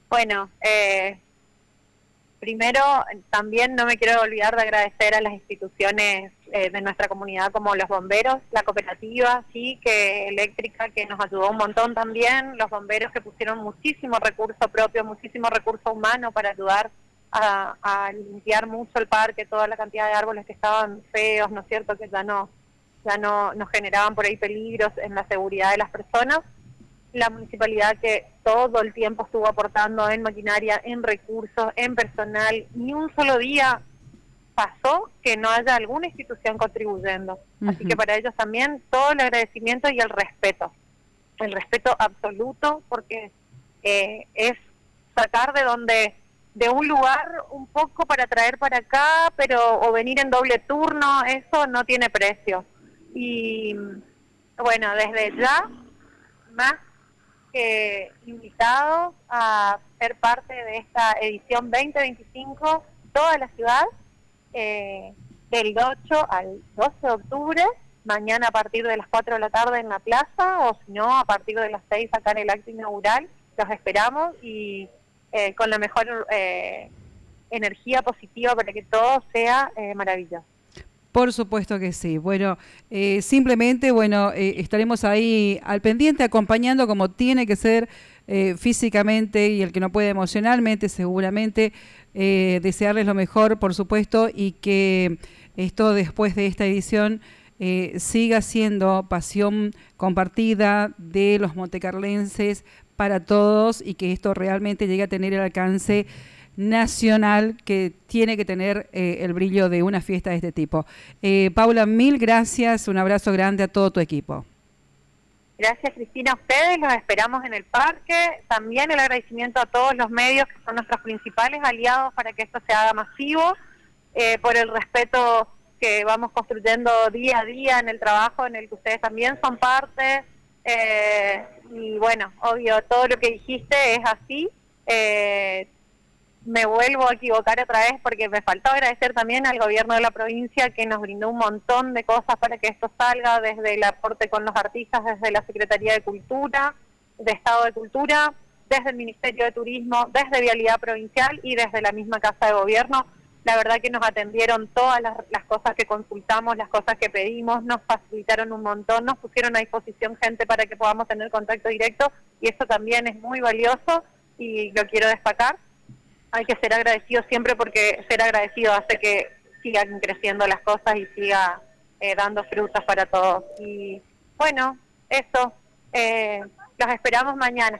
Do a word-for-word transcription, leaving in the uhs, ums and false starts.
Bueno, eh, primero también no me quiero olvidar de agradecer a las instituciones eh, de nuestra comunidad como los bomberos, la cooperativa, sí, que eléctrica, que nos ayudó un montón también, los bomberos que pusieron muchísimo recurso propio, muchísimo recurso humano para ayudar a, a limpiar mucho el parque, toda la cantidad de árboles que estaban feos, ¿no es cierto?, que ya no, ya no nos generaban por ahí peligros en la seguridad de las personas. La municipalidad que todo el tiempo estuvo aportando en maquinaria, en recursos, en personal, ni un solo día pasó que no haya alguna institución contribuyendo. Así que Ujú. para ellos también todo el agradecimiento y el respeto, el respeto absoluto, porque eh, es sacar de donde, de un lugar un poco para traer para acá, pero o venir en doble turno, eso no tiene precio. Y bueno, desde ya, más que invitados a ser parte de esta edición veinte veinticinco, toda la ciudad, eh, del ocho al doce de octubre, mañana a partir de las cuatro de la tarde en la plaza, o si no, a partir de las seis acá en el acto inaugural. Los esperamos y eh, con la mejor eh, energía positiva para que todo sea eh, maravilloso. Por supuesto que sí. Bueno, eh, simplemente, bueno, eh, estaremos ahí al pendiente, acompañando como tiene que ser eh, físicamente, y el que no puede emocionalmente, seguramente, eh, desearles lo mejor, por supuesto, y que esto después de esta edición eh, siga siendo pasión compartida de los montecarlenses para todos, y que esto realmente llegue a tener el alcance nacional que tiene que tener eh, el brillo de una fiesta de este tipo. Eh, Paula, mil gracias, un abrazo grande a todo tu equipo. Gracias, Cristina, a ustedes, los esperamos en el parque. También el agradecimiento a todos los medios que son nuestros principales aliados para que esto se haga masivo, eh, por el respeto que vamos construyendo día a día en el trabajo en el que ustedes también son parte. Eh, y bueno, obvio, todo lo que dijiste es así. Eh, me vuelvo a equivocar otra vez porque me faltó agradecer también al gobierno de la provincia, que nos brindó un montón de cosas para que esto salga, desde el aporte con los artistas, desde la Secretaría de Cultura, de Estado de Cultura, desde el Ministerio de Turismo, desde Vialidad Provincial y desde la misma Casa de Gobierno. La verdad que nos atendieron todas las, las cosas que consultamos, las cosas que pedimos, nos facilitaron un montón, nos pusieron a disposición gente para que podamos tener contacto directo, y eso también es muy valioso y lo quiero destacar. Hay que ser agradecido siempre, porque ser agradecido hace que sigan creciendo las cosas y siga eh, dando frutas para todos. Y bueno, eso, eh, los esperamos mañana.